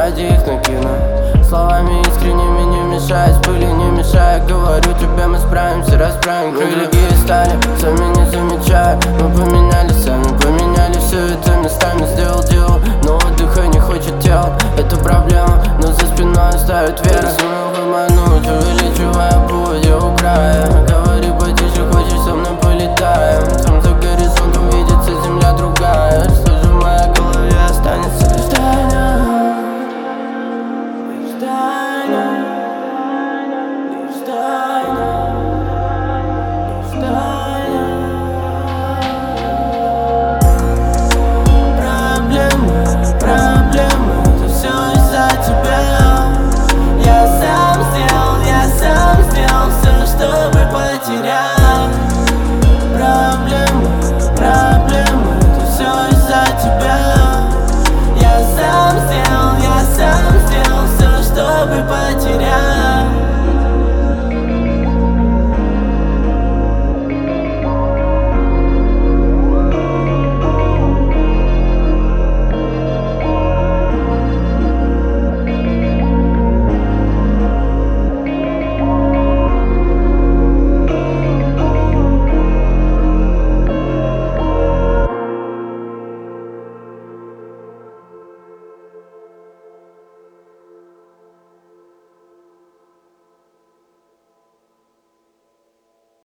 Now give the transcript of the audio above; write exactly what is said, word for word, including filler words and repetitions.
ради их накину. Словами искренними не мешай, с пыли не мешай. Говорю тебе, мы справимся, расправим крылья. Другие стали, сами не замечают. Мы поменялись, сами поменялись.